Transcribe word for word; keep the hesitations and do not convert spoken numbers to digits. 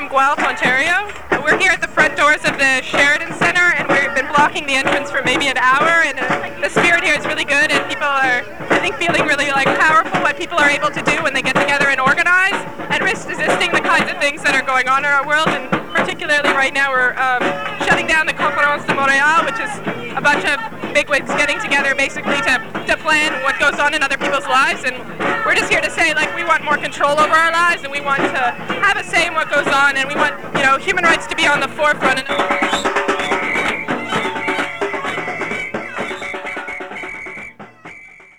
Guelph, Ontario. We're here at the front doors of the Sheridan Centre, and we've been blocking the entrance for maybe an hour, and uh, the spirit here is really good, and people are, I think, feeling really like powerful what people are able to do when they get together and organize, and risk resisting the kinds of things that are going on in our world, and particularly right now we're um, shutting down the Conférence de Montréal, which is a bunch of bigwigs getting together basically to, to plan what goes on in other people's lives, and we're just here to say, like, we want more control over our lives, and we want to have a say in what goes on, and we want, you know, human rights to be on the forefront. And